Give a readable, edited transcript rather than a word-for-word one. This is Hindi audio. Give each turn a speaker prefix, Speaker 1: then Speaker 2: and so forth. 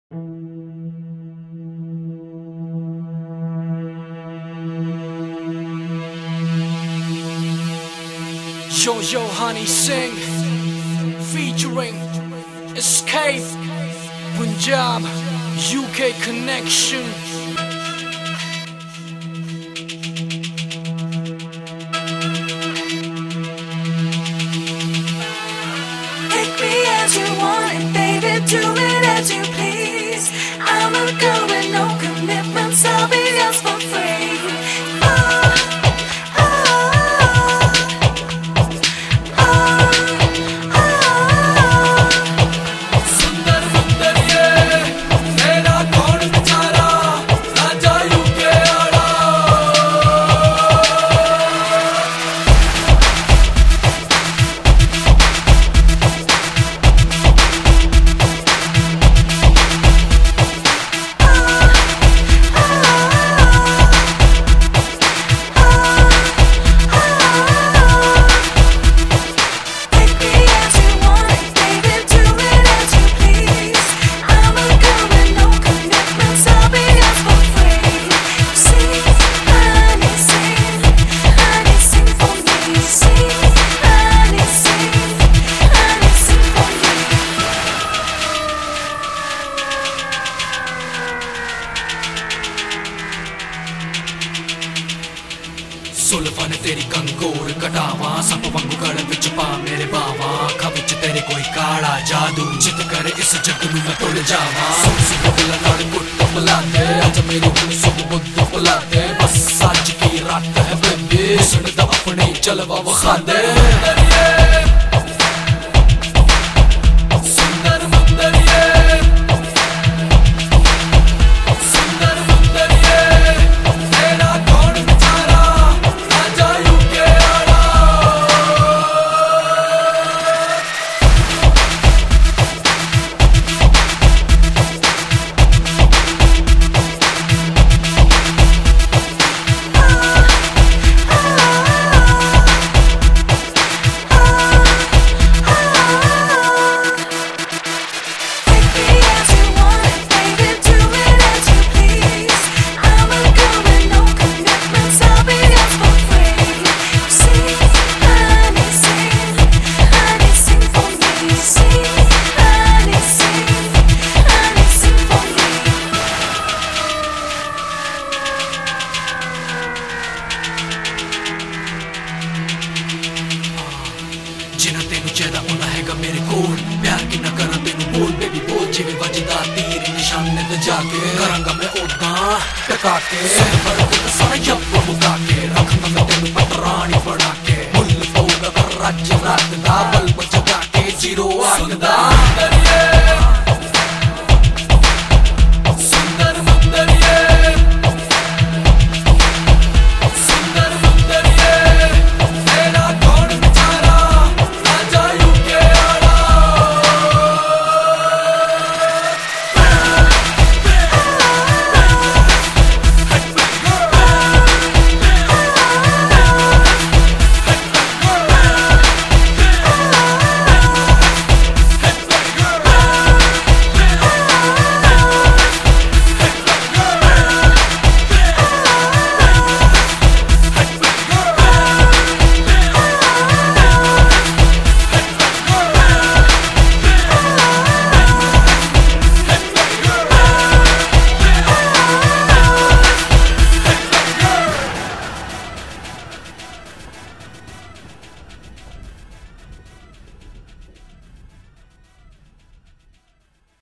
Speaker 1: Yo Honey Singh featuring Escape Punjab UK Connection.
Speaker 2: Take me as you want it, baby, do it as you please. I'm a girl with no commitments, I'll be yours for free.
Speaker 1: सुल्फा ने तेरी कंगोर कटावा सप वांगू गल विच पा मेरे बावा अखा विच तेरे कोई काला जादू जित करे इस जग नू मैं तुड़ जावा सुन बुला नाल गुट बुला दे अज मेरी हुन सुध बुद्ध बुला दे बस सच की रात है बेबी सुन दा अपने जलवा वखा दे जिना तेनू चाहदा उना हैगा मेरे कोल प्यार कि ना करा तेनू बोल बेबी बोल जिवें वजदा तीर निशाने ते जाके करांगा मैं ओदा टका के सारा यप मुका के रखना मैं तेनू पतरानी बना